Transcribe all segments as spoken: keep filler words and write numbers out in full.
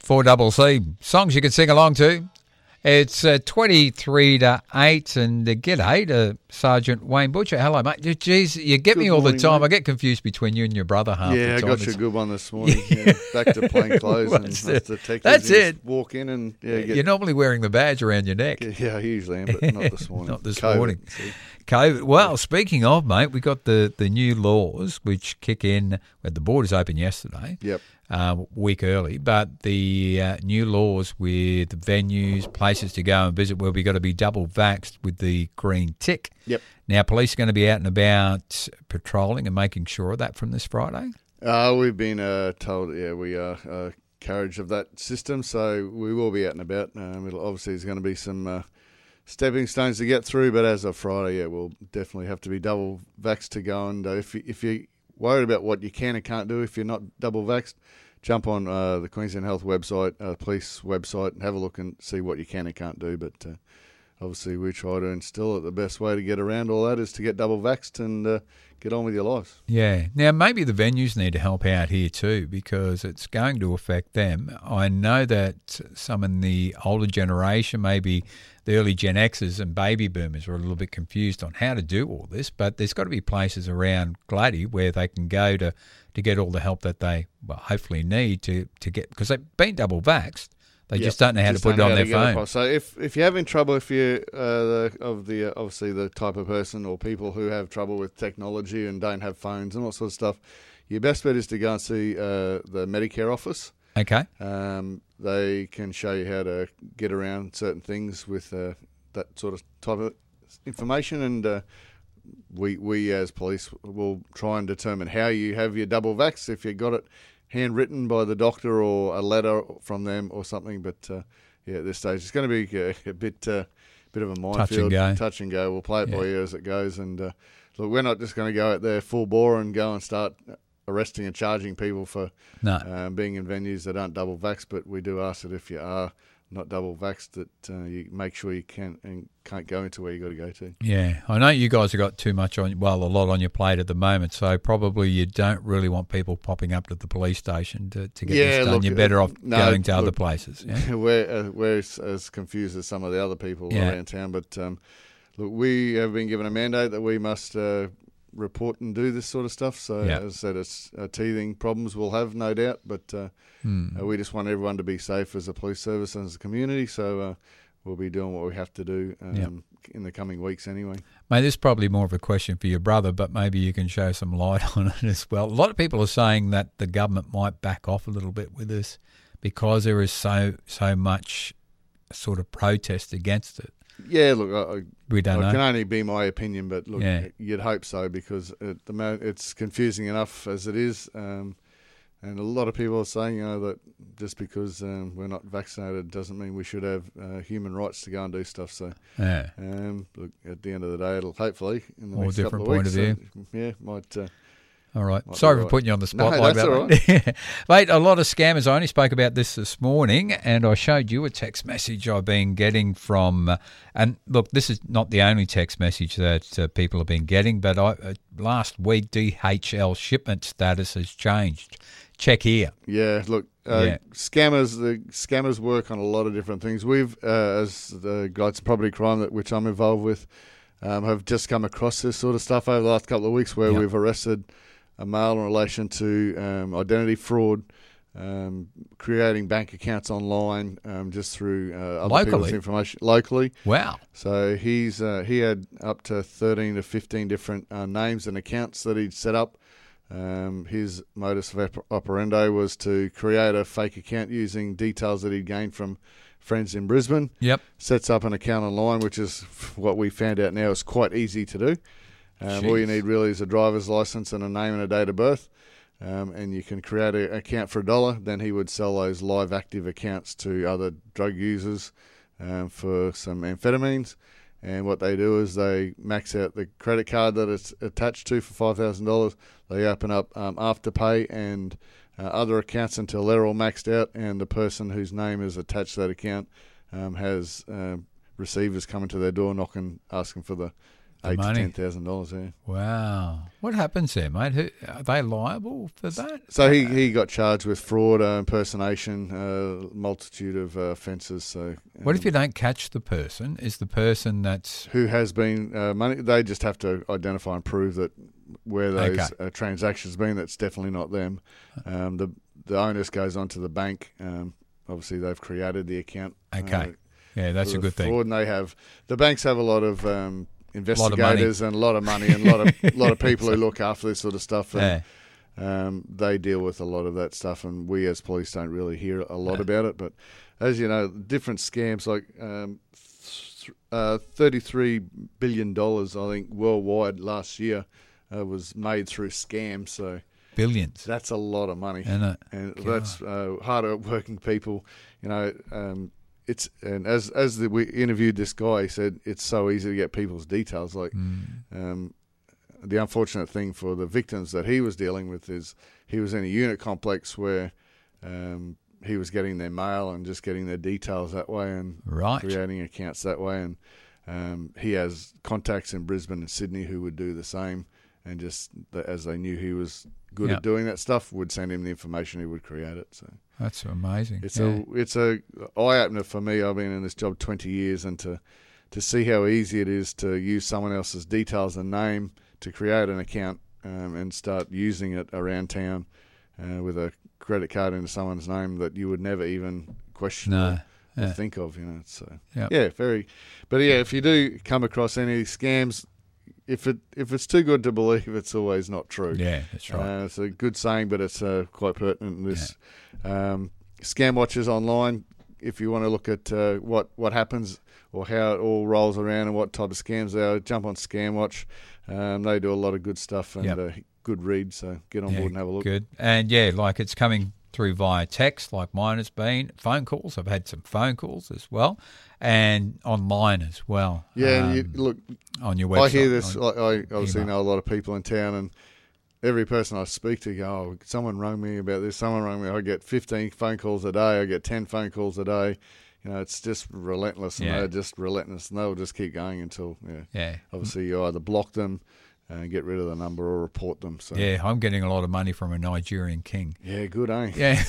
four double C. Songs you can sing along to. It's uh, twenty-three to eight, and uh, g'day to Sergeant Wayne Butcher. Hello, mate. Jeez, you get Good me all morning, the time. mate. I get confused between you and your brother half Yeah, the I time. got you a It's- good one this morning. Yeah, back to plain clothes. and That's that's it. the tech That's you just it. Walk in and yeah, get, You're normally wearing the badge around your neck. yeah, I usually am, but not this morning. Not this COVID, morning. see. COVID. Well, speaking of, mate, we got the, the new laws which kick in. Well, the borders opened yesterday. Yep. Uh, week early, but the uh, new laws with venues, places to go and visit where we got to be double vaxxed with the green tick. Yep. Now, police are going to be out and about patrolling and making sure of that from this Friday. Uh, we've been uh, told, yeah, we are uh, carriage of that system, so we will be out and about. Um, it'll, obviously, there's going to be some uh, stepping stones to get through, but as of Friday, yeah, we'll definitely have to be double vaxxed to go. And uh, if, you, if you're worried about what you can and can't do if you're not double vaxxed, jump on uh, the Queensland Health website, uh, police website, and have a look and see what you can and can't do. But uh, obviously, we try to instill it. The best way to get around all that is to get double vaxxed and uh, get on with your lives. Yeah. Now, maybe the venues need to help out here too, because it's going to affect them. I know that some in the older generation, maybe the early Gen Xers and baby boomers, are a little bit confused on how to do all this, but there's got to be places around Glady where they can go to, to get all the help that they well, hopefully need to, to get, because they've been double vaxxed. They Yep. just don't know how Just to put it don't on know their how to get phone. across. So if if you're having trouble, if you're uh, the, of the uh, obviously the type of person or people who have trouble with technology and don't have phones and all sort of stuff, your best bet is to go and see uh, the Medicare office. Okay. Um, they can show you how to get around certain things with uh, that sort of type of information, and uh, we we as police will try and determine how you have your double vax, if you got it handwritten by the doctor or a letter from them or something. But uh, yeah, at this stage it's going to be a, a bit uh, bit of a minefield. Touch and go. Touch and go. We'll play it Yeah. by ear as it goes, and uh, look, we're not just going to go out there full bore and go and start arresting and charging people for No. um, being in venues that aren't double vaxxed, but we do ask that if you are not double vaxxed, that uh, you make sure you can and can't go into where you got to go to. Yeah, I know you guys have got too much on, well, a lot on your plate at the moment, so probably you don't really want people popping up to the police station to, to get Yeah, this done. look, You're better off no, going to other look, places. Yeah? we're uh, we're as, as confused as some of the other people Yeah. around town, but um, look, we have been given a mandate that we must uh, report and do this sort of stuff. So Yeah. as I said, it's uh, teething problems we'll have, no doubt, but uh, Hmm. uh, we just want everyone to be safe as a police service and as a community. So uh, we'll be doing what we have to do um, Yep. in the coming weeks anyway. Mate, this is probably more of a question for your brother, but maybe you can show some light on it as well. A lot of people are saying that the government might back off a little bit with this because there is so so much sort of protest against it. Yeah, look, I, I- We don't it know. can only be my opinion, but look, Yeah. you'd hope so, because at the moment it's confusing enough as it is, um, and a lot of people are saying, you know, that just because um, we're not vaccinated doesn't mean we should have uh, human rights to go and do stuff. So, Yeah. um, look, at the end of the day, it'll hopefully in the All next different couple of point of weeks, uh, yeah, might. Uh, All right. Might be Sorry for right. putting you on the spot No, like that's that. all mate. Mate, a lot of scammers. I only spoke about this this morning, and I showed you a text message I've been getting from. Uh, and look, this is not the only text message that uh, people have been getting, but I, uh, last week D H L shipment status has changed. Check here. Yeah, look, uh, Yeah. scammers. The scammers work on a lot of different things. We've, uh, as the Guides to Property Crime, that which I'm involved with, um, have just come across this sort of stuff over the last couple of weeks, where Yep. we've arrested a male in relation to um, identity fraud, um, creating bank accounts online um, just through uh, other people's Locally? information locally. Wow. So he's uh, he had up to thirteen to fifteen different uh, names and accounts that he'd set up. Um, his modus op- operandi was to create a fake account using details that he'd gained from friends in Brisbane. Yep. Sets up an account online, which is what we found out now is quite easy to do. Um, all you Jeez. need really is a driver's license and a name and a date of birth, um, and you can create an account for a dollar. Then he would sell those live active accounts to other drug users um, for some amphetamines. And what they do is they max out the credit card that it's attached to for five thousand dollars. They open up um, Afterpay and uh, other accounts until they're all maxed out, and the person whose name is attached to that account um, has uh, receivers coming to their door knocking, asking for the eight money. to ten thousand dollars. Yeah. Wow. What happens there, mate? Who, are they liable for that? So he, he got charged with fraud, uh, impersonation, uh, multitude of uh, offences. So um, What if you don't catch the person? Is the person that's who has been uh, money? They just have to identify and prove that where those Okay. uh, transactions been. That's definitely not them. Um, the the onus goes on to the bank. Um, obviously, they've created the account. okay? Uh, Yeah, that's for a the good thing. fraud, and they have the banks have a lot of um, lot of money. investigators and a lot of money and a lot of lot of people who look after this sort of stuff. And, Yeah. um, they deal with a lot of that stuff, and we as police don't really hear a lot No. about it. But as you know, different scams like um, th- uh, thirty-three billion dollars, I think, worldwide last year uh, was made through scams. So Billions. that's a lot of money, Isn't it? and God. that's uh, harder working people. You know, um, it's and as as the, we interviewed this guy, he said it's so easy to get people's details. Like Mm. um, the unfortunate thing for the victims that he was dealing with is he was in a unit complex where um, he was getting their mail and just getting their details that way and Right. creating accounts that way. And um, he has contacts in Brisbane and Sydney who would do the same, and just the, as they knew he was good Yeah. at doing that stuff, would send him the information, he would create it. So That's amazing. it's yeah. a it's a eye opener for me. I've been in this job twenty years, and to to see how easy it is to use someone else's details and name to create an account um, and start using it around town uh, with a credit card into someone's name that you would never even question No. or, or Yeah. think of. You know, so Yep. yeah, very. But yeah, if you do come across any scams, if it if it's too good to believe, it's always not true. Yeah, that's right. Uh, it's a good saying, but it's uh, quite pertinent in this. Um, Scam Watchers online, if you want to look at uh, what, what happens or how it all rolls around and what type of scams they are, jump on Scam Watch. Um, they do a lot of good stuff and Yep. uh, good read, so get on Yeah, board and have a look. Good. And yeah, like it's coming through via text, like mine has been. Phone calls. I've had some phone calls as well, and online as well. Yeah, um, you, look, on your website. I hear this. on- I, I obviously email. know a lot of people in town, and every person I speak to go, oh, someone rang me about this, someone rang me. I get fifteen phone calls a day. I get ten phone calls a day. You know, it's just relentless, and Yeah. they're just relentless, and they'll just keep going until, yeah, Yeah. obviously you either block them and get rid of the number or report them. So Yeah, I'm getting a lot of money from a Nigerian king. yeah, good, eh? Yeah,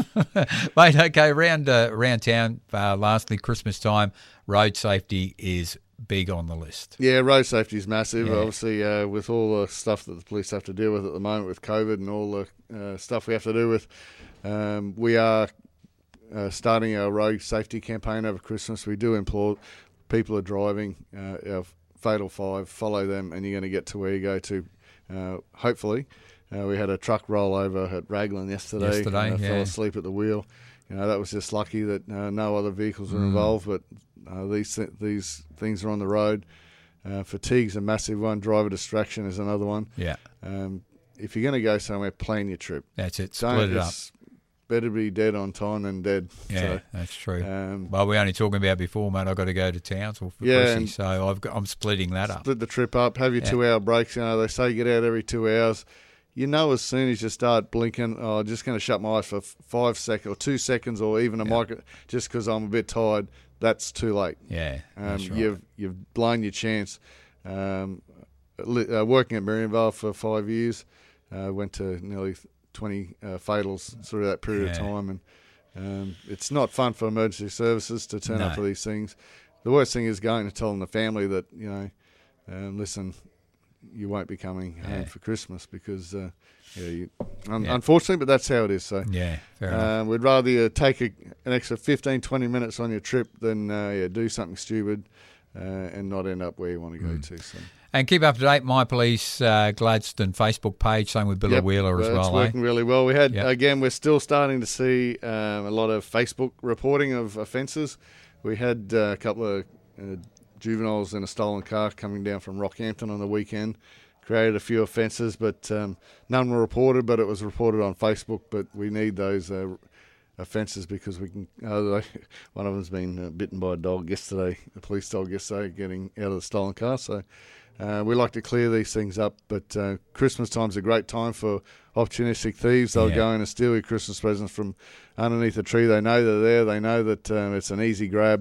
mate. Okay, round uh, around town. Uh, lastly, Christmas time, road safety is big on the list. Yeah, road safety is massive. Yeah. Obviously, uh, with all the stuff that the police have to deal with at the moment with COVID and all the uh, stuff we have to do with, um, we are uh, starting our road safety campaign over Christmas. We do implore people are driving uh, our Fatal Five, follow them, and you're going to get to where you go to. Uh, hopefully, uh, we had a truck roll over at Raglan yesterday. Yesterday, uh, yeah. fell asleep at the wheel. You know, that was just lucky that uh, no other vehicles were Mm. involved, but uh, these th- these things are on the road. Uh, fatigue's a massive one. Driver distraction is another one. Yeah, Um, if you're going to go somewhere, plan your trip. that's it. Don't, Split it up. it's better be dead on time than dead. Yeah, that's true. So, um, Well, we were only talking about before, mate. I've got to go to Townsville for Yeah, Chrissy, and- so I've got, I'm splitting that up. split the trip up. Have your Yeah. two-hour breaks. You know, they say get out every two hours. You know, as soon as you start blinking, oh, I'm just going to shut my eyes for f- five seconds or two seconds, or even a Yeah. micro, just because I'm a bit tired. That's too late. Yeah, Um, that's right. You've you've blown your chance. Um, li- uh, working at Marianvale for five years, uh, went to nearly twenty uh, fatals through that period of Yeah. time, and um, it's not fun for emergency services to turn up No. for these things. The worst thing is going to telling the family that you know, um, listen, you won't be coming Yeah. home for Christmas because, uh, yeah, you, un- Yeah. unfortunately, but that's how it is. So. Yeah, fair enough. Um, we'd rather you take a, an extra fifteen, twenty minutes on your trip than uh, yeah, do something stupid uh, and not end up where you want to go Mm. to. So. And keep up to date, My Police uh, Gladstone Facebook page, same with Billa Yep, Wheeler as uh, well. It's eh? working really well. We had, Yep. again, we're still starting to see um, a lot of Facebook reporting of offences. We had uh, a couple of uh, juveniles in a stolen car coming down from Rockhampton on the weekend. Created a few offences, but um, none were reported, but it was reported on Facebook. But we need those uh, offences because we can. Uh, they, one of them's been uh, bitten by a dog yesterday, a police dog yesterday, getting out of the stolen car. So uh, we like to clear these things up. But uh, Christmas time's a great time for opportunistic thieves. They'll Yeah. go in and steal your Christmas presents from underneath the tree. They know they're there. They know that um, it's an easy grab.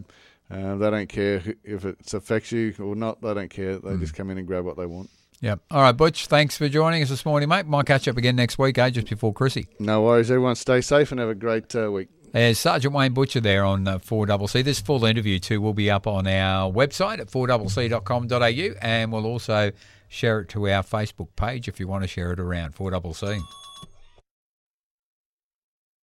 Uh, they don't care if it affects you or not. They don't care. They mm. just come in and grab what they want. Yep. All right, Butch, thanks for joining us this morning, mate. Might catch up again next week, eh, just before Chrissy. No worries. Everyone stay safe and have a great uh, week. There's Sergeant Wayne Butcher there on uh, four C C. This full interview, too, will be up on our website at four c c dot com dot a u, and we'll also share it to our Facebook page if you want to share it around, four C C.